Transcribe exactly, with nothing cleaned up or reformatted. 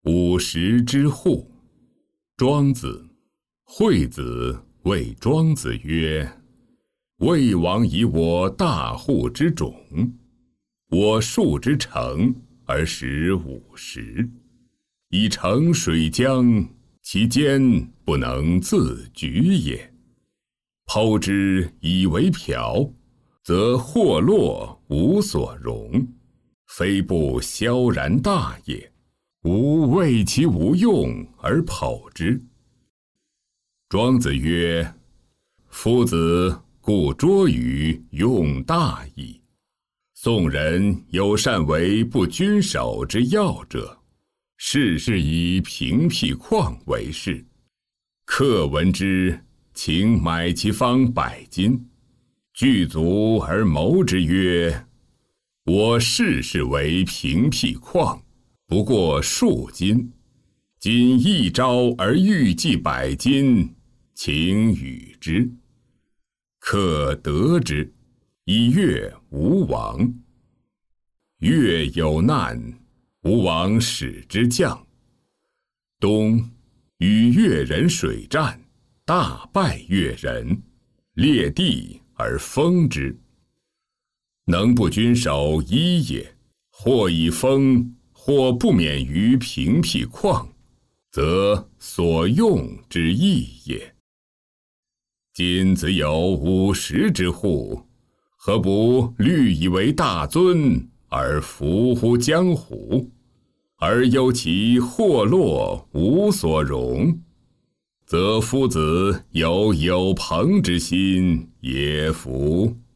五十之户。庄子。惠子谓庄子曰：魏王以我大户之种，我数之成而食五十，以成水浆，其坚不能自举也。剖之以为瓢，则或落无所容，非不萧然大也。吾谓其无用而剖之。庄子曰：夫子故捉鱼用大矣。宋人有善为不均守之要者，事事以平辟旷为事。客闻之，请买其方百金，具足而谋之曰：我事事为平辟旷，不过数金，今一朝而欲计百金，请与之。客得之，以悦吴王。越有难，吴王使之将。冬，与越人水战，大败越人，裂地而封之。能不均守一也，或以封，或不免于平辟旷，则所用之义也。今子有五十之户，何不虑以为大尊，而服乎江湖，而忧其或落无所容，则夫子有有朋之心也夫。